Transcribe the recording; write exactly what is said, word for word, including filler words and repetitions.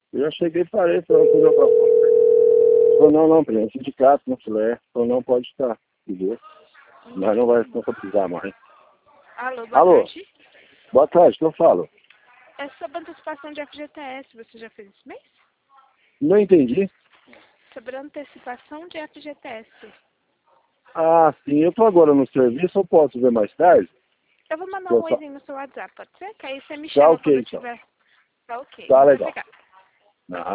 Eu já cheguei e falei, falou que eu falou, não, não, presidente, sindicato, não filé. Falou, não, pode estar, entendeu? Mas não vai não vai precisar mais. Alô, boa Alô, tarde. boa tarde, que eu falo? É sobre antecipação de F G T S, você já fez esse mês? Não entendi. Sobre antecipação de F G T S. Ah, sim, eu tô agora no serviço, eu posso ver mais tarde? Eu vou mandar Eu um fa- oizinho no seu WhatsApp, pode ser? Que aí você me Tá chama ok, quando eu então. tiver. Tá ok, Tá muito legal. obrigada. Não.